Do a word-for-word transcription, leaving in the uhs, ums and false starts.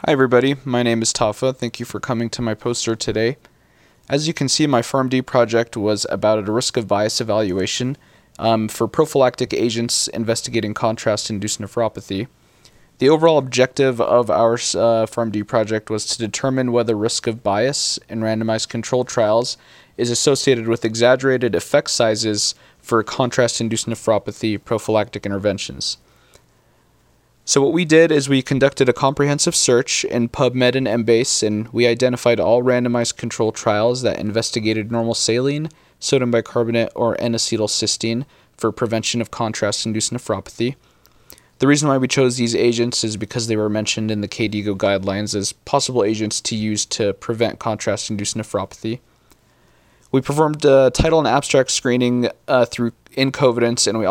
Hi everybody, my name is Tafa. Thank you for coming to my poster today. As you can see, my PharmD project was about a risk of bias evaluation um, for prophylactic agents investigating contrast-induced nephropathy. The overall objective of our uh, PharmD project was to determine whether risk of bias in randomized controlled trials is associated with exaggerated effect sizes for contrast-induced nephropathy prophylactic interventions. So what we did is we conducted a comprehensive search in PubMed and Embase, and we identified all randomized controlled trials that investigated normal saline, sodium bicarbonate, or N-acetylcysteine for prevention of contrast-induced nephropathy. The reason why we chose these agents is because they were mentioned in the K D I G O guidelines as possible agents to use to prevent contrast-induced nephropathy. We performed uh, title and abstract screening uh, through Incovidence, and we